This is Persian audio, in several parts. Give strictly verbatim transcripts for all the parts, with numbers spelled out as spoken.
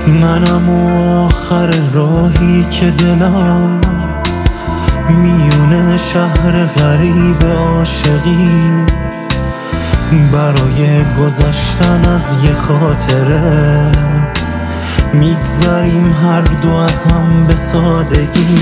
منم آخر راهی که دلم میونه شهر غریب عاشقی، برای گذشتن از یه خاطره میگذریم هر دو از هم به سادگی.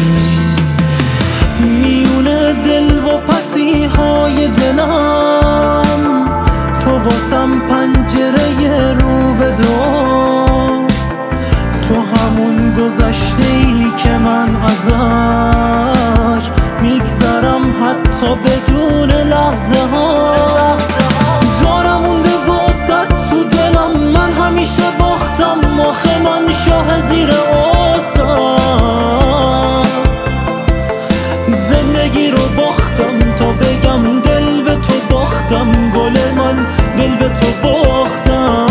میونه دل و پسی های دلم تو واسم پنجره رو به دو، تو همون گذشته ای که من ازش میگذرم حتی بدون لحظه ها. جانم مونده واسط تو دلم، من همیشه باختم، آخه من شاه زیر آسم. زندگی رو باختم تا بگم دل به تو باختم، گل من دل به تو باختم.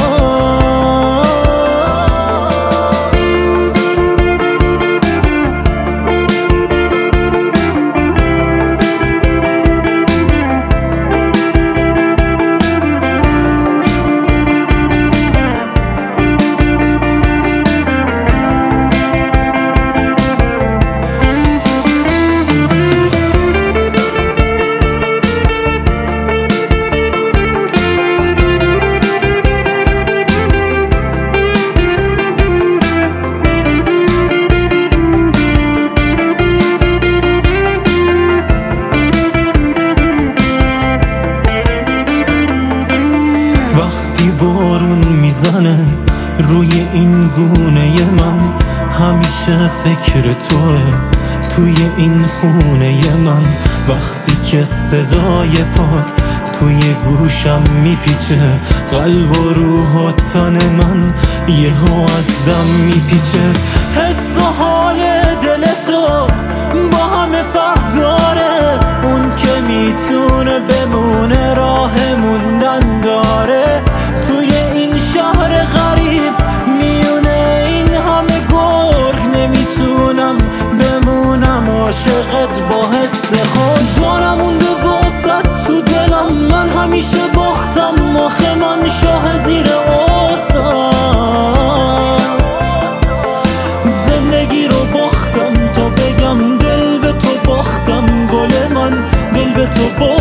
وقتی بارون میزنه روی این گونه من، همیشه فکر توه توی این خونه من. وقتی که صدای پات توی گوشم میپیچه، قلب و روح و تن من یهو از دم میپیچه. حس و حال دل تو با همه فرق داره، اون که میتونه بمونه راه موندن داره. توی این شهر غریب میونه این همه گرگ، نمیتونم بمونم عاشقت با حس خود. جانم مونده واسط تو دلم، من همیشه باختم، آخه من شاه زیر آسم. زندگی رو باختم تا بگم دل به تو باختم، گل من دل به تو باختم.